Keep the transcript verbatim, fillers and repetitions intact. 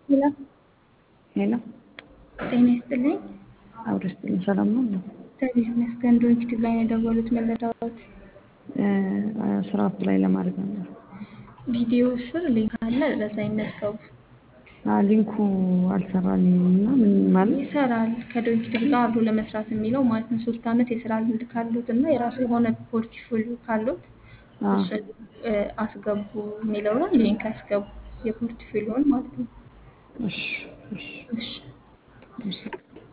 ሄሎ ሄሎ ጤና ይስጥልኝ። አብሮ ይስጥልኝ። ሰላም ነው? እግዚአብሔር ይመስገን። ዩቲዩብ ላይ ነው የደወሉት መረዳት ስራ አፕላይ ለማድረግ ነበር። ቪዲዮ ስር ሊንክ አለ፣ ለዛ ይመዝገቡ። ሊንኩ አልሰራልኝም እና ምን ማለት ይሰራል። ከዩቲዩብ ጋር አብሮ ለመስራት የሚለው ማለት ነው። ሶስት ዓመት የስራ ልምድ ካሉት እና የራሱ የሆነ ፖርትፎሊዮ ካሉት አ እሱን አስገቡ የሚለው ላይ ሊንክ አስገቡ፣ የፖርትፎሊዮን ማለት ነው። እሺ እሺ እሺ እሺ